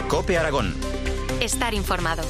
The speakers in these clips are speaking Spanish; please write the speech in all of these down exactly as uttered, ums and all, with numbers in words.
COPE Aragón. Estar informado.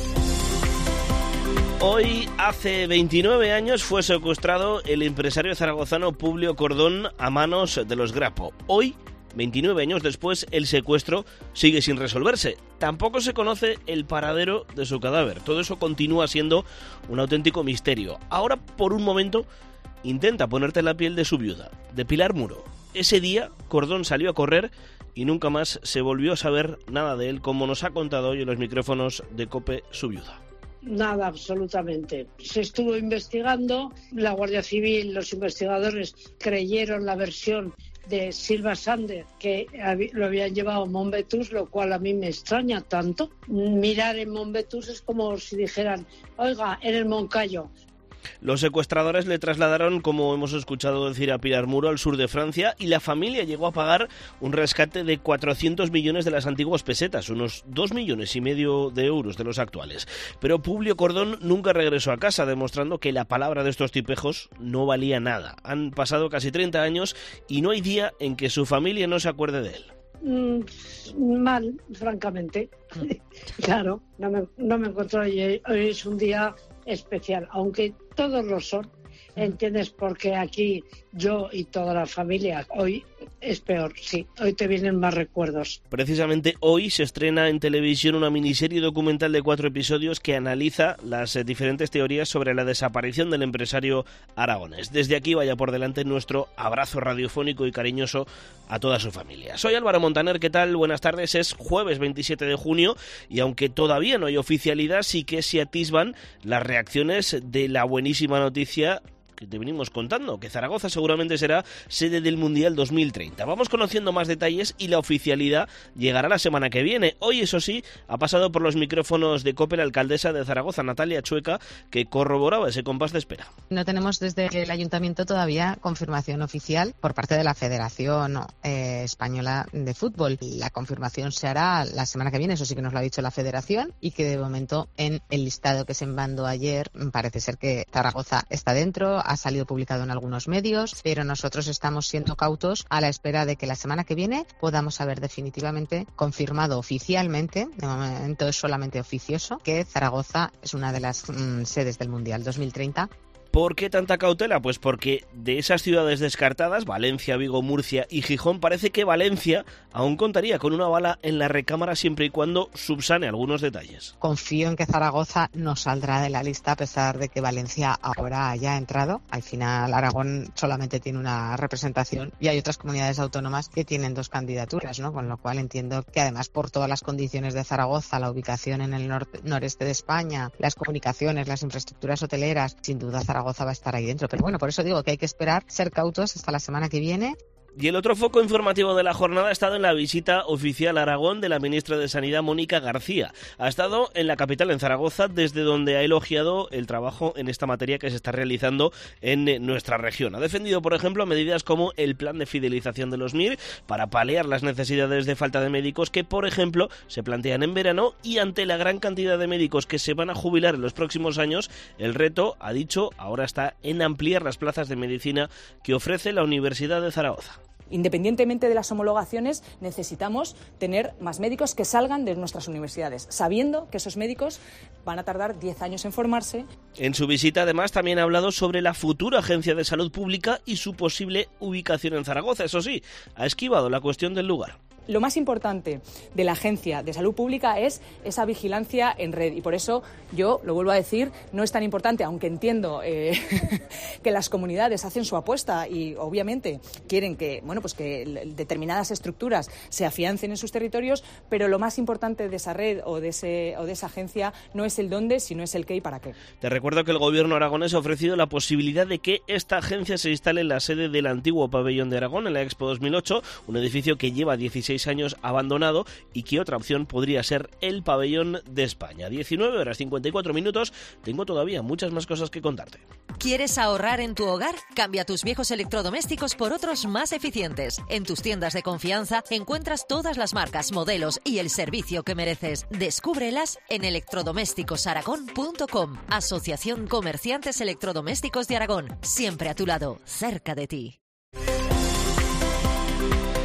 Hoy, hace veintinueve años, fue secuestrado el empresario zaragozano Publio Cordón a manos de los Grapo. Hoy, veintinueve años después, el secuestro sigue sin resolverse. Tampoco se conoce el paradero de su cadáver. Todo eso continúa siendo un auténtico misterio. Ahora, por un momento, intenta ponerte en la piel de su viuda, de Pilar Muro. Ese día, Cordón salió a correr y nunca más se volvió a saber nada de él, como nos ha contado hoy en los micrófonos de COPE su viuda. Nada, absolutamente. Se estuvo investigando, la Guardia Civil, los investigadores creyeron la versión de Silva Sander, que lo habían llevado a Montbetús, lo cual a mí me extraña tanto. Mirar en Montbetús es como si dijeran, oiga, en el Moncayo. Los secuestradores le trasladaron, como hemos escuchado decir, a Pilar Muro, al sur de Francia, y la familia llegó a pagar un rescate de cuatrocientos millones de las antiguas pesetas, unos dos millones y medio de euros de los actuales. Pero Publio Cordón nunca regresó a casa, demostrando que la palabra de estos tipejos no valía nada. Han pasado casi treinta años y no hay día en que su familia no se acuerde de él. Mm, mal, francamente. Claro, no me, no me encuentro hoy, hoy es un día especial, aunque todos lo son, ¿entiendes? Porque aquí yo y toda la familia, hoy es peor, sí, hoy te vienen más recuerdos. Precisamente hoy se estrena en televisión una miniserie documental de cuatro episodios que analiza las eh, diferentes teorías sobre la desaparición del empresario aragonés. Desde aquí vaya por delante nuestro abrazo radiofónico y cariñoso a toda su familia. Soy Álvaro Montaner, ¿qué tal? Buenas tardes, es jueves veintisiete de junio y aunque todavía no hay oficialidad, sí que se atisban las reacciones de la buenísima noticia que te venimos contando, que Zaragoza seguramente será sede del Mundial dos mil treinta. Vamos conociendo más detalles y la oficialidad llegará la semana que viene. Hoy, eso sí, ha pasado por los micrófonos de COPE la alcaldesa de Zaragoza, Natalia Chueca, que corroboraba ese compás de espera. No tenemos desde el Ayuntamiento todavía confirmación oficial por parte de la Federación eh, Española de Fútbol. La confirmación se hará la semana que viene, eso sí que nos lo ha dicho la Federación, y que de momento en el listado que se mandó ayer parece ser que Zaragoza está dentro. Ha salido publicado en algunos medios, pero nosotros estamos siendo cautos a la espera de que la semana que viene podamos haber definitivamente confirmado oficialmente, de momento es solamente oficioso, que Zaragoza es una de las mmm, sedes del Mundial dos mil treinta. ¿Por qué tanta cautela? Pues porque de esas ciudades descartadas, Valencia, Vigo, Murcia y Gijón, parece que Valencia aún contaría con una bala en la recámara siempre y cuando subsane algunos detalles. Confío en que Zaragoza no saldrá de la lista a pesar de que Valencia ahora haya entrado. Al final Aragón solamente tiene una representación y hay otras comunidades autónomas que tienen dos candidaturas, ¿no? Con lo cual entiendo que además por todas las condiciones de Zaragoza, la ubicación en el norte, noreste de España, las comunicaciones, las infraestructuras hoteleras, sin duda Zaragoza Zaragoza va a estar ahí dentro, pero bueno, por eso digo que hay que esperar, ser cautos hasta la semana que viene. Y el otro foco informativo de la jornada ha estado en la visita oficial a Aragón de la ministra de Sanidad, Mónica García. Ha estado en la capital, en Zaragoza, desde donde ha elogiado el trabajo en esta materia que se está realizando en nuestra región. Ha defendido, por ejemplo, medidas como el plan de fidelización de los M I R para paliar las necesidades de falta de médicos que, por ejemplo, se plantean en verano, y ante la gran cantidad de médicos que se van a jubilar en los próximos años, el reto, ha dicho, ahora está en ampliar las plazas de medicina que ofrece la Universidad de Zaragoza. Independientemente de las homologaciones, necesitamos tener más médicos que salgan de nuestras universidades, sabiendo que esos médicos van a tardar diez años en formarse. En su visita, además, también ha hablado sobre la futura Agencia de Salud Pública y su posible ubicación en Zaragoza. Eso sí, ha esquivado la cuestión del lugar. Lo más importante de la Agencia de Salud Pública es esa vigilancia en red, y por eso yo, lo vuelvo a decir, no es tan importante, aunque entiendo eh, que las comunidades hacen su apuesta y obviamente quieren que, bueno, pues que determinadas estructuras se afiancen en sus territorios, pero lo más importante de esa red o de, ese, o de esa agencia no es el dónde, sino es el qué y para qué. Te recuerdo que el gobierno aragonés ha ofrecido la posibilidad de que esta agencia se instale en la sede del antiguo pabellón de Aragón, en la Expo dos mil ocho, un edificio que lleva dieciséis años abandonado y que otra opción podría ser el pabellón de España. diecinueve horas cincuenta y cuatro minutos, tengo todavía muchas más cosas que contarte. ¿Quieres ahorrar en tu hogar? Cambia tus viejos electrodomésticos por otros más eficientes. En tus tiendas de confianza encuentras todas las marcas, modelos y el servicio que mereces. Descúbrelas en electrodomésticos aragón punto com. Asociación Comerciantes Electrodomésticos de Aragón. Siempre a tu lado, cerca de ti.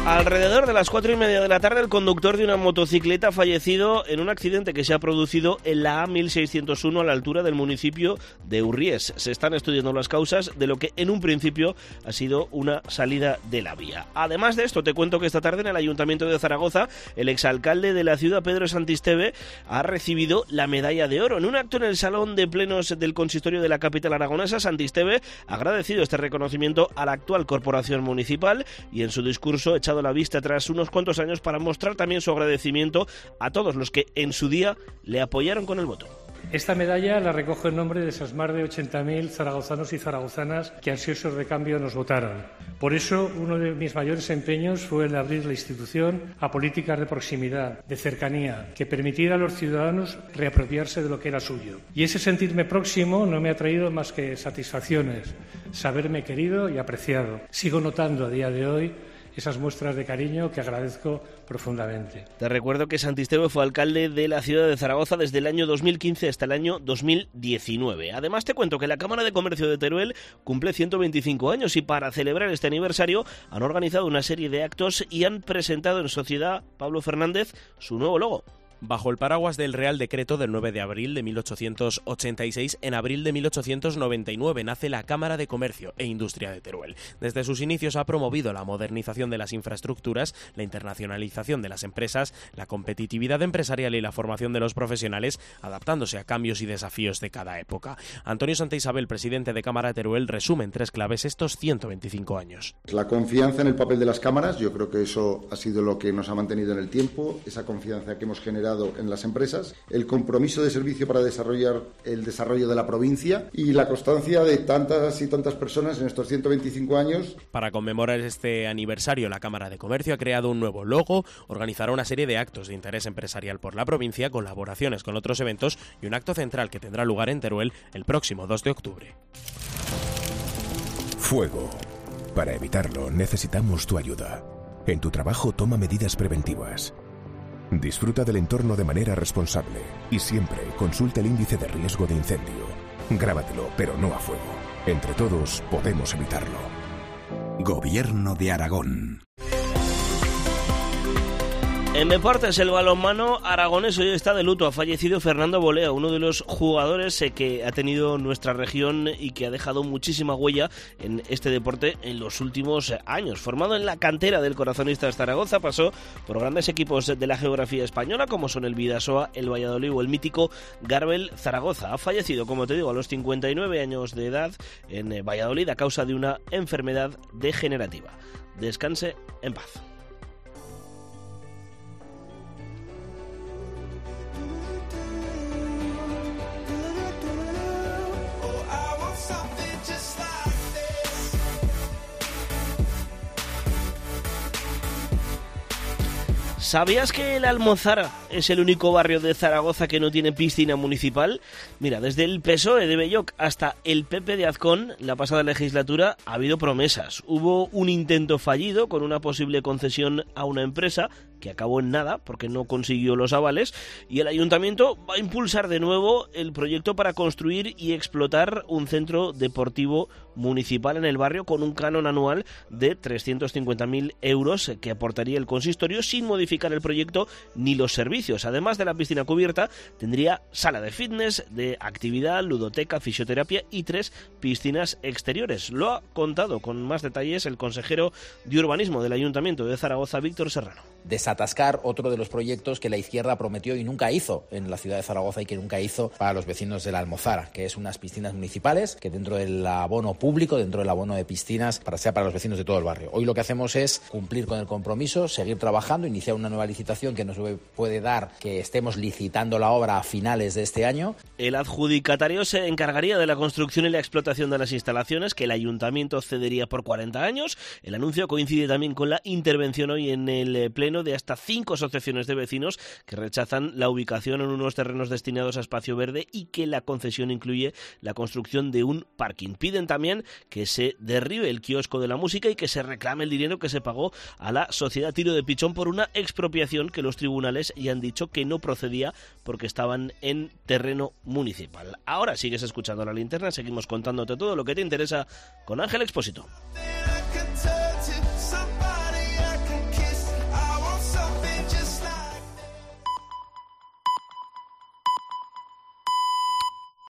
Alrededor de las cuatro y media de la tarde, el conductor de una motocicleta ha fallecido en un accidente que se ha producido en la A mil seiscientos uno a la altura del municipio de Urries. Se están estudiando las causas de lo que en un principio ha sido una salida de la vía. Además de esto, te cuento que esta tarde en el Ayuntamiento de Zaragoza, el exalcalde de la ciudad, Pedro Santisteve, ha recibido la medalla de oro. En un acto en el Salón de Plenos del Consistorio de la capital aragonesa, Santisteve ha agradecido este reconocimiento a la actual corporación municipal y en su discurso echado la vista tras unos cuantos años para mostrar también su agradecimiento a todos los que en su día le apoyaron con el voto. Esta medalla la recojo en nombre de esos más de ochenta mil zaragozanos y zaragozanas que ansiosos de cambio nos votaron. Por eso, uno de mis mayores empeños fue el abrir la institución a políticas de proximidad, de cercanía, que permitiera a los ciudadanos reapropiarse de lo que era suyo. Y ese sentirme próximo no me ha traído más que satisfacciones, saberme querido y apreciado. Sigo notando a día de hoy esas muestras de cariño que agradezco profundamente. Te recuerdo que Santisteve fue alcalde de la ciudad de Zaragoza desde el año dos mil quince hasta el año dos mil diecinueve. Además, te cuento que la Cámara de Comercio de Teruel cumple ciento veinticinco años y para celebrar este aniversario han organizado una serie de actos y han presentado en sociedad, Pablo Fernández, su nuevo logo. Bajo el paraguas del Real Decreto del nueve de abril de mil ochocientos ochenta y seis, en abril de mil ochocientos noventa y nueve nace la Cámara de Comercio e Industria de Teruel. Desde sus inicios ha promovido la modernización de las infraestructuras, la internacionalización de las empresas, la competitividad empresarial y la formación de los profesionales, adaptándose a cambios y desafíos de cada época. Antonio Santa Isabel, presidente de Cámara de Teruel, resume en tres claves estos ciento veinticinco años. La confianza en el papel de las cámaras, yo creo que eso ha sido lo que nos ha mantenido en el tiempo, esa confianza que hemos generado en las empresas, el compromiso de servicio para desarrollar el desarrollo de la provincia y la constancia de tantas y tantas personas en estos ciento veinticinco años. Para conmemorar este aniversario, la Cámara de Comercio ha creado un nuevo logo, organizará una serie de actos de interés empresarial por la provincia, colaboraciones con otros eventos y un acto central que tendrá lugar en Teruel el próximo dos de octubre. Fuego. Para evitarlo necesitamos tu ayuda. En tu trabajo toma medidas preventivas. Disfruta del entorno de manera responsable y siempre consulta el índice de riesgo de incendio. Grábatelo, pero no a fuego. Entre todos podemos evitarlo. Gobierno de Aragón. En deportes, el balonmano aragonés hoy está de luto. Ha fallecido Fernando Bolea, uno de los jugadores que ha tenido nuestra región y que ha dejado muchísima huella en este deporte en los últimos años. Formado en la cantera del Corazonistas Zaragoza, pasó por grandes equipos de la geografía española como son el Bidasoa, el Valladolid o el mítico Garbel Zaragoza. Ha fallecido, como te digo, a los cincuenta y nueve años de edad en Valladolid a causa de una enfermedad degenerativa. Descanse en paz. ¿Sabías que el Almozara es el único barrio de Zaragoza que no tiene piscina municipal? Mira, desde el P S O E de Belloc hasta el P P de Azcón, la pasada legislatura ha habido promesas. Hubo un intento fallido con una posible concesión a una empresa que acabó en nada porque no consiguió los avales, y el ayuntamiento va a impulsar de nuevo el proyecto para construir y explotar un centro deportivo municipal en el barrio con un canon anual de trescientos cincuenta mil euros que aportaría el consistorio sin modificar el proyecto ni los servicios. Además de la piscina cubierta, tendría sala de fitness, de actividad, ludoteca, fisioterapia y tres piscinas exteriores. Lo ha contado con más detalles el consejero de urbanismo del Ayuntamiento de Zaragoza, Víctor Serrano. Desatascar otro de los proyectos que la izquierda prometió y nunca hizo en la ciudad de Zaragoza y que nunca hizo para los vecinos de la Almozara, que es unas piscinas municipales que dentro del abono público, dentro del abono de piscinas, para sea para los vecinos de todo el barrio. Hoy lo que hacemos es cumplir con el compromiso, seguir trabajando, iniciar una nueva licitación que nos puede dar que estemos licitando la obra a finales de este año. El adjudicatario se encargaría de la construcción y la explotación de las instalaciones que el ayuntamiento cedería por cuarenta años. El anuncio coincide también con la intervención hoy en el pleno de hasta cinco asociaciones de vecinos que rechazan la ubicación en unos terrenos destinados a espacio verde y que la concesión incluye la construcción de un parking. Piden también que se derribe el kiosco de la música y que se reclame el dinero que se pagó a la Sociedad Tiro de Pichón por una expropiación que los tribunales ya han dicho que no procedía porque estaban en terreno municipal. Ahora sigues escuchando La Linterna, seguimos contándote todo lo que te interesa con Ángel Expósito.